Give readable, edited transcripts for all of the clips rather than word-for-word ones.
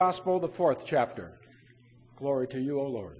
Gospel, the 4th chapter. Glory to you, O Lord.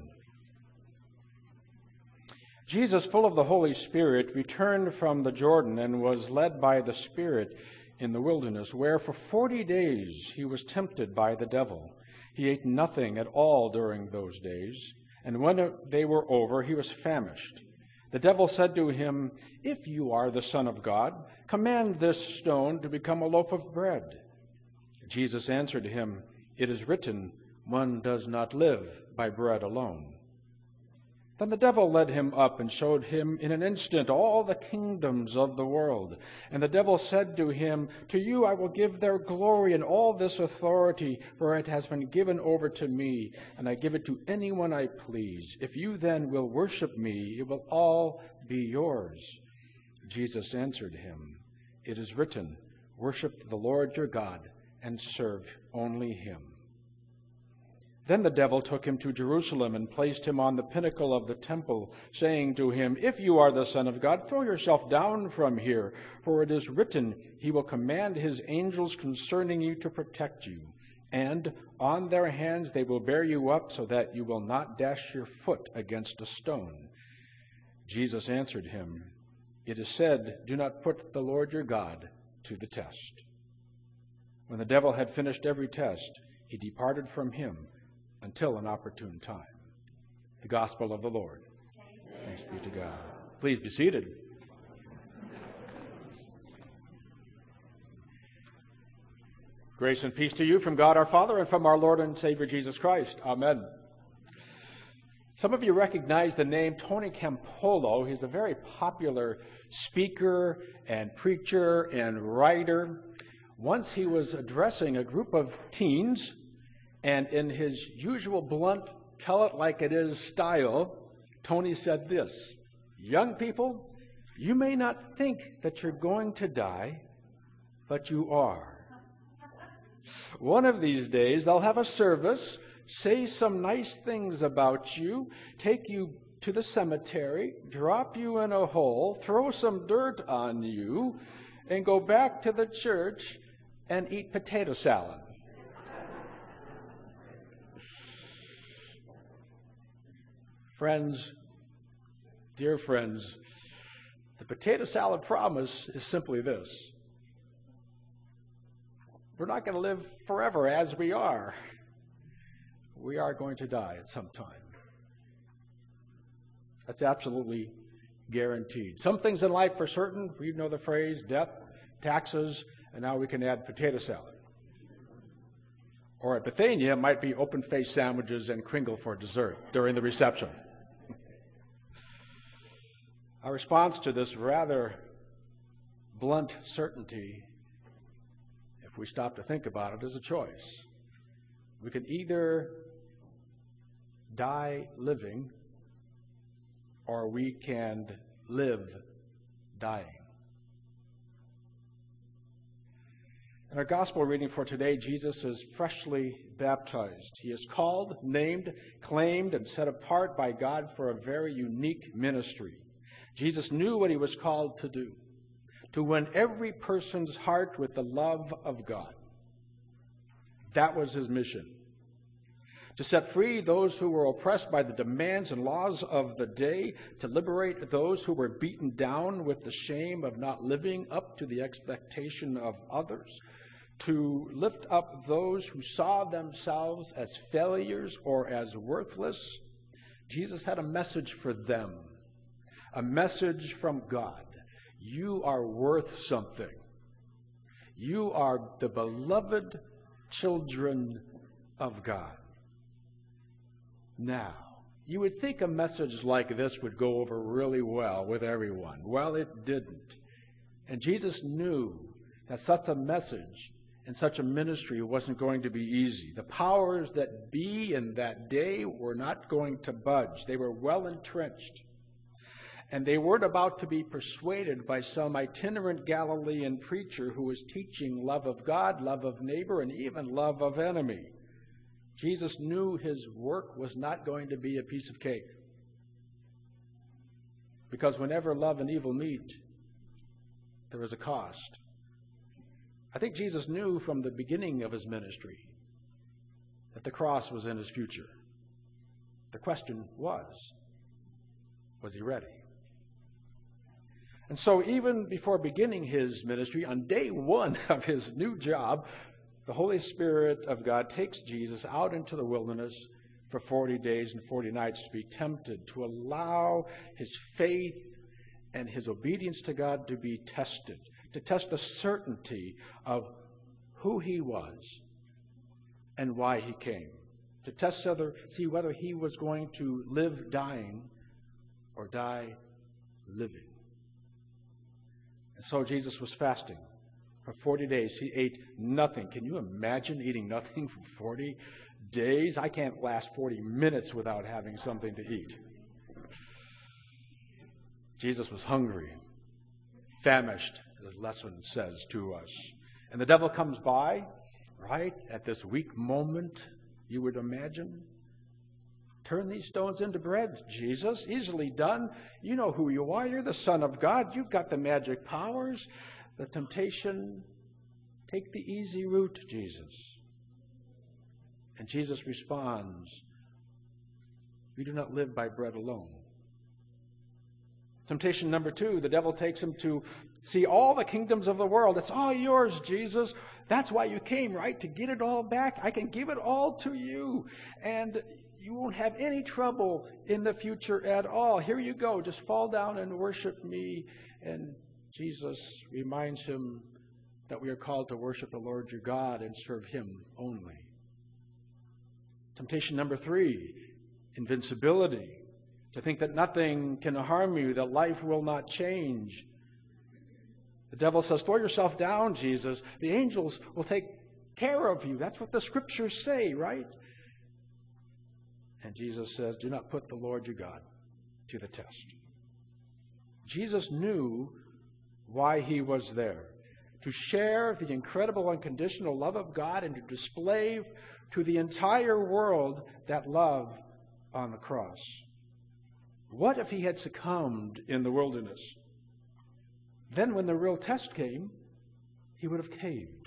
Jesus, full of the Holy Spirit, returned from the Jordan and was led by the Spirit in the wilderness, where for 40 days he was tempted by the devil. He ate nothing at all during those days, and when they were over, he was famished. The devil said to him, "If you are the Son of God, command this stone to become a loaf of bread." Jesus answered him, "It is written, one does not live by bread alone." Then the devil led him up and showed him in an instant all the kingdoms of the world. And the devil said to him, "To you I will give their glory and all this authority, for it has been given over to me, and I give it to anyone I please. If you then will worship me, it will all be yours." Jesus answered him, "It is written, worship the Lord your God and serve only him." Then the devil took him to Jerusalem and placed him on the pinnacle of the temple, saying to him, "If you are the Son of God, throw yourself down from here, for it is written, he will command his angels concerning you to protect you, and on their hands they will bear you up so that you will not dash your foot against a stone." Jesus answered him, "It is said, do not put the Lord your God to the test." When the devil had finished every test, he departed from him until an opportune time. The Gospel of the Lord. Thanks be to God. Please be seated. Grace and peace to you from God our Father and from our Lord and Savior Jesus Christ. Amen. Some of you recognize the name Tony Campolo. He's a very popular speaker and preacher and writer. Once he was addressing a group of teens, and in his usual blunt, tell-it-like-it-is style, Tony said this, "Young people, you may not think that you're going to die, but you are. One of these days, they'll have a service, say some nice things about you, take you to the cemetery, drop you in a hole, throw some dirt on you, and go back to the church and eat potato salad." Friends, dear friends, the potato salad promise is simply this. We're not going to live forever as we are. We are going to die at some time. That's absolutely guaranteed. Some things in life are certain. We know the phrase, death, taxes, and now we can add potato salad. Or at Bethania, it might be open-faced sandwiches and Kringle for dessert during the reception. Our response to this rather blunt certainty, if we stop to think about it, is a choice. We can either die living, or we can live dying. In our gospel reading for today, Jesus is freshly baptized. He is called, named, claimed, and set apart by God for a very unique ministry. Jesus knew what he was called to do, to win every person's heart with the love of God. That was his mission. To set free those who were oppressed by the demands and laws of the day, to liberate those who were beaten down with the shame of not living up to the expectation of others, to lift up those who saw themselves as failures or as worthless. Jesus had a message for them, a message from God. You are worth something. You are the beloved children of God. Now, you would think a message like this would go over really well with everyone. Well, it didn't. And Jesus knew that such a message and such a ministry wasn't going to be easy. The powers that be in that day were not going to budge. They were well entrenched. And they weren't about to be persuaded by some itinerant Galilean preacher who was teaching love of God, love of neighbor, and even love of enemy. Jesus knew his work was not going to be a piece of cake. Because whenever love and evil meet, there is a cost. I think Jesus knew from the beginning of his ministry that the cross was in his future. The question was he ready? And so even before beginning his ministry, on day one of his new job, the Holy Spirit of God takes Jesus out into the wilderness for 40 days and 40 nights to be tempted, to allow his faith and his obedience to God to be tested, to test the certainty of who he was and why he came, to see whether he was going to live dying or die living. And so Jesus was fasting. For 40 days, he ate nothing. Can you imagine eating nothing for 40 days? I can't last 40 minutes without having something to eat. Jesus was hungry, famished, the lesson says to us. And the devil comes by, right, at this weak moment, you would imagine. Turn these stones into bread, Jesus. Easily done. You know who you are. You're the Son of God. You've got the magic powers. The temptation, take the easy route, Jesus. And Jesus responds, we do not live by bread alone. Temptation number 2, the devil takes him to see all the kingdoms of the world. It's all yours, Jesus. That's why you came, right? To get it all back. I can give it all to you. And you won't have any trouble in the future at all. Here you go. Just fall down and worship me. And Jesus reminds him that we are called to worship the Lord your God and serve him only. Temptation number 3, invincibility. To think that nothing can harm you, that life will not change. The devil says, throw yourself down, Jesus. The angels will take care of you. That's what the scriptures say, right? And Jesus says, do not put the Lord your God to the test. Jesus knew why he was there. To share the incredible unconditional love of God and to display to the entire world that love on the cross. What if he had succumbed in the wilderness? Then when the real test came, he would have caved.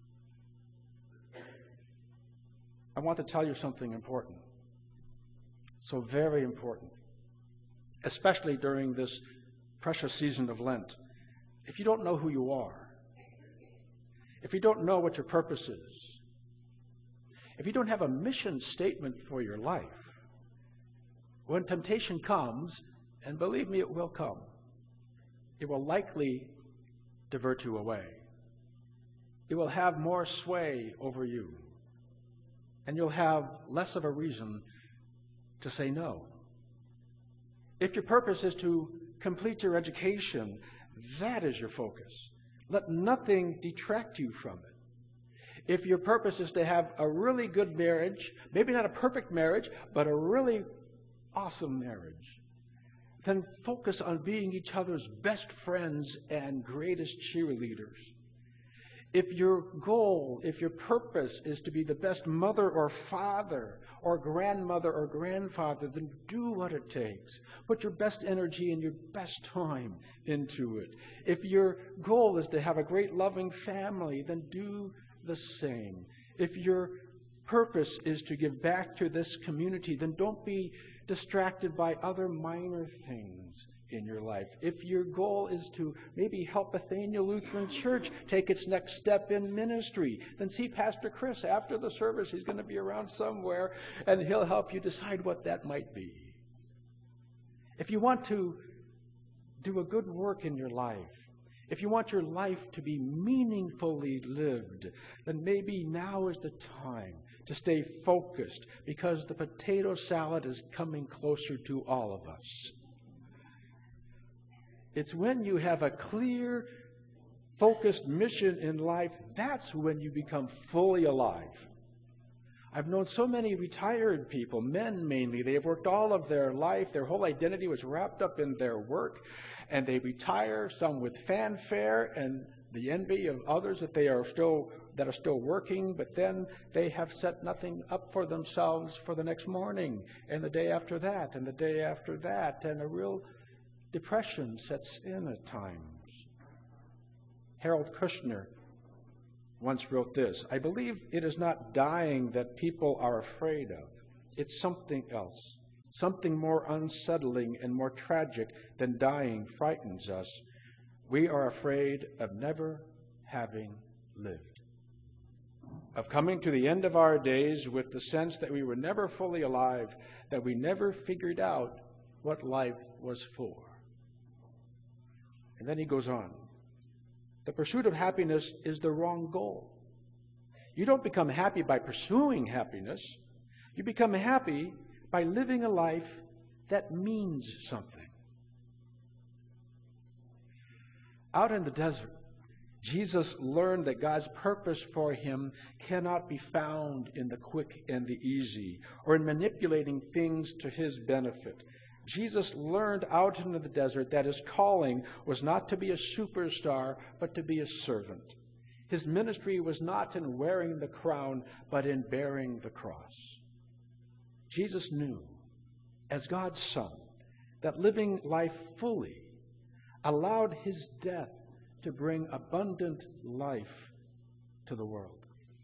I want to tell you something important. So very important. Especially during this precious season of Lent. If you don't know who you are, if you don't know what your purpose is, if you don't have a mission statement for your life, when temptation comes, and believe me, it will come, it will likely divert you away. It will have more sway over you. And you'll have less of a reason to say no. If your purpose is to complete your education, that is your focus. Let nothing detract you from it. If your purpose is to have a really good marriage, maybe not a perfect marriage, but a really awesome marriage, then focus on being each other's best friends and greatest cheerleaders. If your goal, if your purpose is to be the best mother or father or grandmother or grandfather, then do what it takes. Put your best energy and your best time into it. If your goal is to have a great loving family, then do the same. If your purpose is to give back to this community, then don't be distracted by other minor things in your life. If your goal is to maybe help Bethania Lutheran Church take its next step in ministry, then see Pastor Chris after the service. He's going to be around somewhere, and he'll help you decide what that might be. If you want to do a good work in your life, if you want your life to be meaningfully lived, then maybe now is the time to stay focused, because the potato salad is coming closer to all of us. It's when you have a clear, focused mission in life, that's when you become fully alive. I've known so many retired people, men mainly. They have worked all of their life. Their whole identity was wrapped up in their work. And they retire, some with fanfare and the envy of others that are still working, but then they have set nothing up for themselves for the next morning, and the day after that, and the day after that, and a real depression sets in at times. Harold Kushner once wrote this: "I believe it is not dying that people are afraid of. It's something else. Something more unsettling and more tragic than dying frightens us. We are afraid of never having lived, of coming to the end of our days with the sense that we were never fully alive, that we never figured out what life was for." And then he goes on. The pursuit of happiness is the wrong goal. You don't become happy by pursuing happiness. You become happy by living a life that means something. Out in the desert, Jesus learned that God's purpose for him cannot be found in the quick and the easy, or in manipulating things to his benefit. Jesus learned out in the desert that his calling was not to be a superstar, but to be a servant. His ministry was not in wearing the crown, but in bearing the cross. Jesus knew, as God's Son, that living life fully allowed his death to bring abundant life to the world.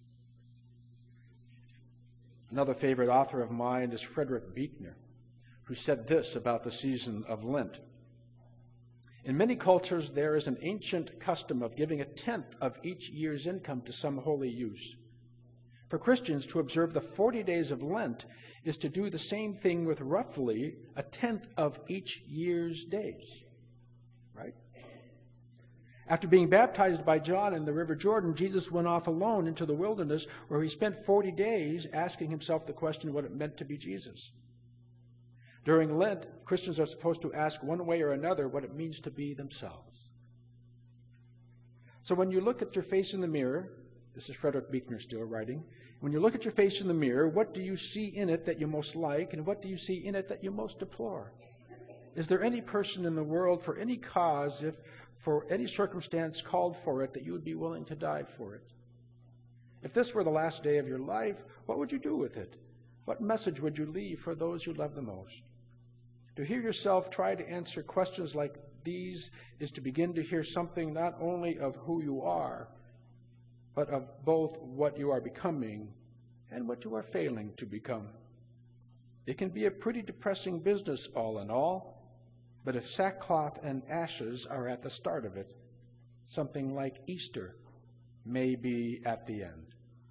Another favorite author of mine is Frederick Buechner, who said this about the season of Lent: "In many cultures, there is an ancient custom of giving a tenth of each year's income to some holy use. For Christians, to observe the 40 days of Lent is to do the same thing with roughly a tenth of each year's days." Right? After being baptized by John in the River Jordan, Jesus went off alone into the wilderness, where he spent 40 days asking himself the question what it meant to be Jesus. During Lent, Christians are supposed to ask one way or another what it means to be themselves. So when you look at your face in the mirror, this is Frederick Buechner still writing, when you look at your face in the mirror, what do you see in it that you most like, and what do you see in it that you most deplore? Is there any person in the world, for any cause, if for any circumstance called for it, that you would be willing to die for it? If this were the last day of your life, what would you do with it? What message would you leave for those you love the most? To hear yourself try to answer questions like these is to begin to hear something not only of who you are, but of both what you are becoming and what you are failing to become. It can be a pretty depressing business all in all, but if sackcloth and ashes are at the start of it, something like Easter may be at the end.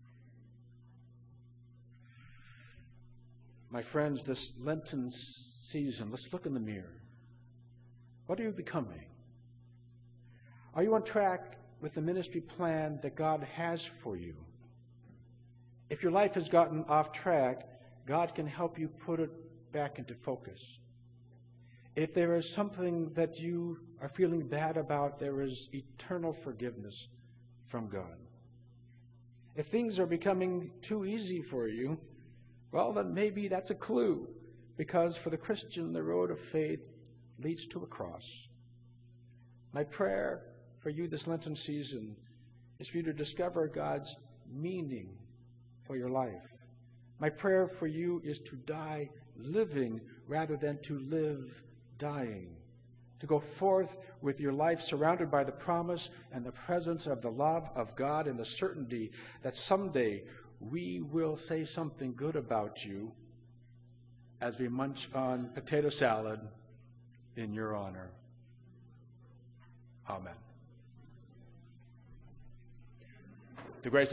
My friends, this Lenten season, let's look in the mirror. What are you becoming? Are you on track with the ministry plan that God has for you? If your life has gotten off track, God can help you put it back into focus. If there is something that you are feeling bad about, there is eternal forgiveness from God. If things are becoming too easy for you, well, then maybe that's a clue, because for the Christian, the road of faith leads to a cross. My prayer for you this Lenten season is for you to discover God's meaning for your life. My prayer for you is to die living rather than to live dying. To go forth with your life surrounded by the promise and the presence of the love of God and the certainty that someday we will say something good about you as we munch on potato salad in your honor. Amen. The grace